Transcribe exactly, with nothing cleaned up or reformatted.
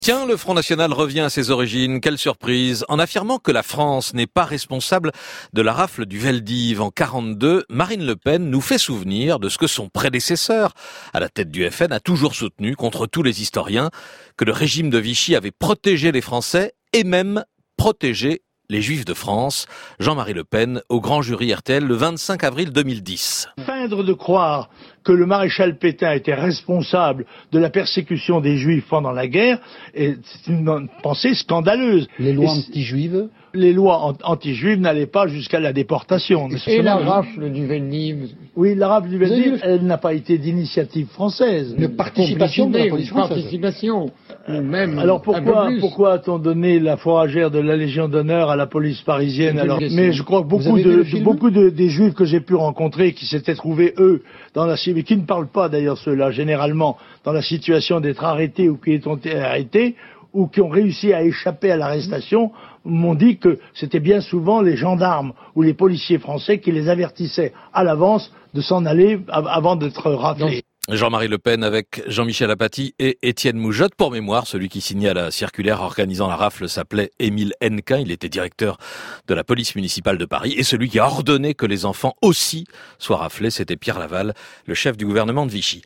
Tiens, le Front National revient à ses origines, quelle surprise. En affirmant que la France n'est pas responsable de la rafle du Veldiv en quarante-deux, Marine Le Pen nous fait souvenir de ce que son prédécesseur, à la tête du F N, a toujours soutenu contre tous les historiens, que le régime de Vichy avait protégé les Français et même protégé les Juifs de France. Jean-Marie Le Pen au grand jury R T L le vingt-cinq avril deux mille dix. Feindre de croire que le maréchal Pétain était responsable de la persécution des Juifs pendant la guerre, c'est une pensée scandaleuse. Les lois anti-juives Les lois anti-juives n'allaient pas jusqu'à la déportation. Et la rafle du Veldiv. Oui, la rafle du Veldiv, elle n'a pas été d'initiative française. Une participation de la police une participation. Même alors pourquoi, pourquoi a-t-on donné la fourragère de la Légion d'honneur à la police parisienne alors? Mais je crois que beaucoup, de, de, beaucoup de, des Juifs que j'ai pu rencontrer qui s'étaient trouvés, eux, dans la mais qui ne parlent pas d'ailleurs ceux-là, généralement, dans la situation d'être arrêtés ou qui ont été arrêtés, ou qui ont réussi à échapper à l'arrestation, m'ont dit que c'était bien souvent les gendarmes ou les policiers français qui les avertissaient à l'avance de s'en aller avant d'être raflés. Jean-Marie Le Pen avec Jean-Michel Apathy et Étienne Moujotte. Pour mémoire, celui qui signait la circulaire organisant la rafle s'appelait Émile Hennequin. Il était directeur de la police municipale de Paris. Et celui qui a ordonné que les enfants aussi soient raflés, c'était Pierre Laval, le chef du gouvernement de Vichy.